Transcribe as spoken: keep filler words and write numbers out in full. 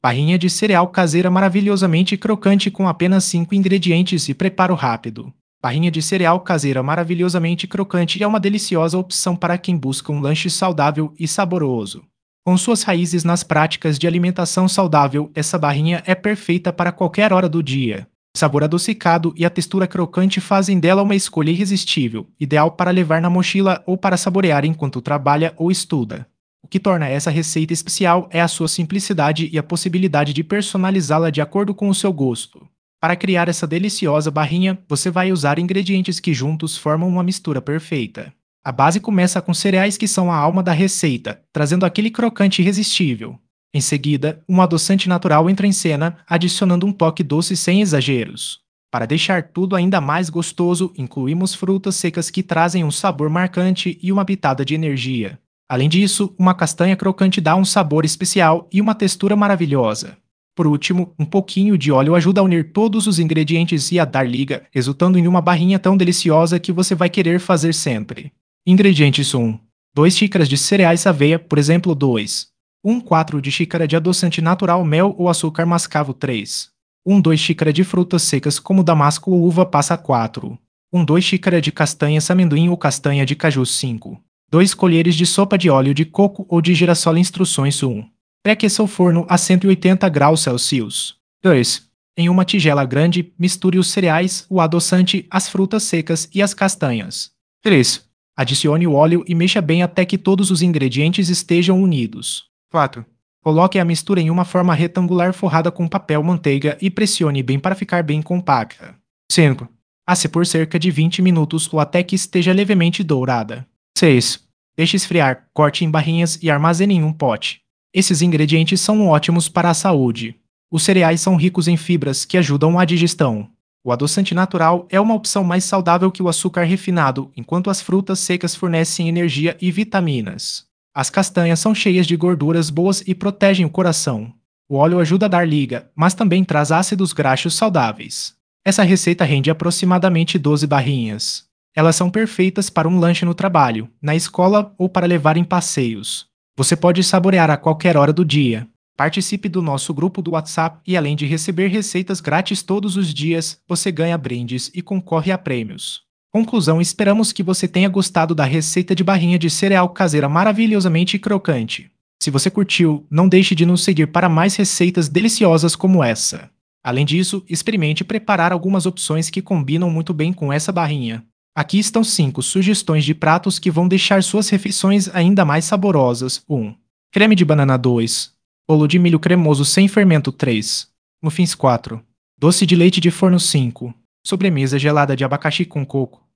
Barrinha de cereal caseira maravilhosamente crocante com apenas cinco ingredientes e preparo rápido. Barrinha de cereal caseira maravilhosamente crocante é uma deliciosa opção para quem busca um lanche saudável e saboroso. Com suas raízes nas práticas de alimentação saudável, essa barrinha é perfeita para qualquer hora do dia. O sabor adocicado e a textura crocante fazem dela uma escolha irresistível, ideal para levar na mochila ou para saborear enquanto trabalha ou estuda. O que torna essa receita especial é a sua simplicidade e a possibilidade de personalizá-la de acordo com o seu gosto. Para criar essa deliciosa barrinha, você vai usar ingredientes que juntos formam uma mistura perfeita. A base começa com cereais que são a alma da receita, trazendo aquele crocante irresistível. Em seguida, um adoçante natural entra em cena, adicionando um toque doce sem exageros. Para deixar tudo ainda mais gostoso, incluímos frutas secas que trazem um sabor marcante e uma pitada de energia. Além disso, uma castanha crocante dá um sabor especial e uma textura maravilhosa. Por último, um pouquinho de óleo ajuda a unir todos os ingredientes e a dar liga, resultando em uma barrinha tão deliciosa que você vai querer fazer sempre. Ingredientes um: dois xícaras de cereais aveia, por exemplo dois. um quarto de xícara de adoçante natural mel ou açúcar mascavo três. um dois xícara de frutas secas como damasco ou uva passa quatro. um dois xícara de castanhas amendoim ou castanha de caju cinco. dois colheres de sopa de óleo de coco ou de girassol. Instruções um. Pré-aqueça o forno a cento e oitenta graus Celsius. dois. Em uma tigela grande, misture os cereais, o adoçante, as frutas secas e as castanhas. três. Adicione o óleo e mexa bem até que todos os ingredientes estejam unidos. quatro. Coloque a mistura em uma forma retangular forrada com papel manteiga e pressione bem para ficar bem compacta. cinco. Asse por cerca de vinte minutos ou até que esteja levemente dourada. seis. Deixe esfriar, corte em barrinhas e armazene em um pote. Esses ingredientes são ótimos para a saúde. Os cereais são ricos em fibras que ajudam a digestão. O adoçante natural é uma opção mais saudável que o açúcar refinado, enquanto as frutas secas fornecem energia e vitaminas. As castanhas são cheias de gorduras boas e protegem o coração. O óleo ajuda a dar liga, mas também traz ácidos graxos saudáveis. Essa receita rende aproximadamente doze barrinhas. Elas são perfeitas para um lanche no trabalho, na escola ou para levar em passeios. Você pode saborear a qualquer hora do dia. Participe do nosso grupo do WhatsApp e, além de receber receitas grátis todos os dias, você ganha brindes e concorre a prêmios. Conclusão: esperamos que você tenha gostado da receita de barrinha de cereal caseira maravilhosamente crocante. Se você curtiu, não deixe de nos seguir para mais receitas deliciosas como essa. Além disso, experimente preparar algumas opções que combinam muito bem com essa barrinha. Aqui estão cinco sugestões de pratos que vão deixar suas refeições ainda mais saborosas. um. Creme de banana dois. Bolo de milho cremoso sem fermento três. Muffins quatro. Doce de leite de forno cinco. Sobremesa gelada de abacaxi com coco.